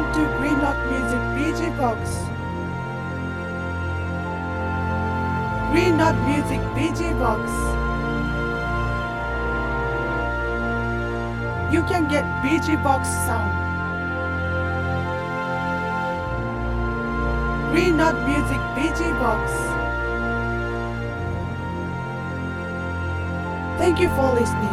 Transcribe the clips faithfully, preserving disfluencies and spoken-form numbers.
to Green Note Music B G Box. Green Note Music B G Box. You can get B G Box sound. Green Note Music B G Box. Thank you for listening.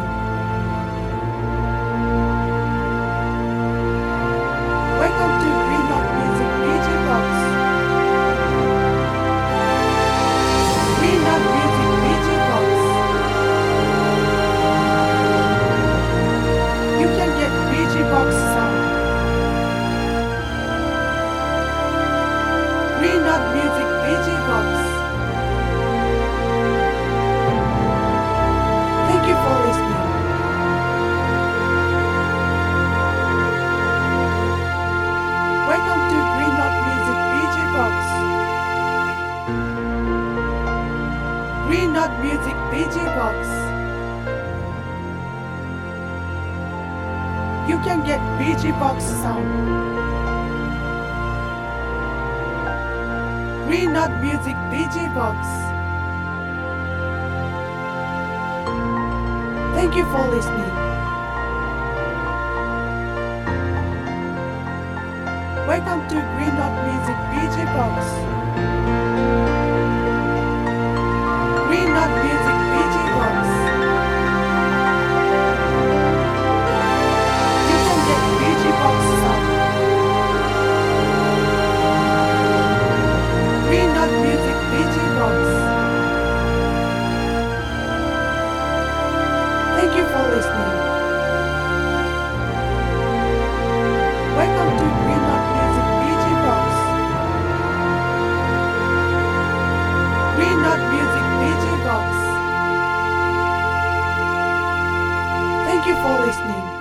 Welcome to Green Note Music B G Box. Green Note Music B G Box. You can get B G Box sound. Green Note Music B G Box. Thank you for listening. Welcome to Green Note Music B G Box. Green Note Music B G Box. You can get B G Box sound. Green Note Music B G Box. Thank you for listening. Welcome to Green Note Music B G Box. Green Note Music B G Box. You can get B G Box sound. Green Note Music B G Box. Thank you for listening. Welcome to Green Note Music B G Box. Green Note Music B G Box. Thank you for listening.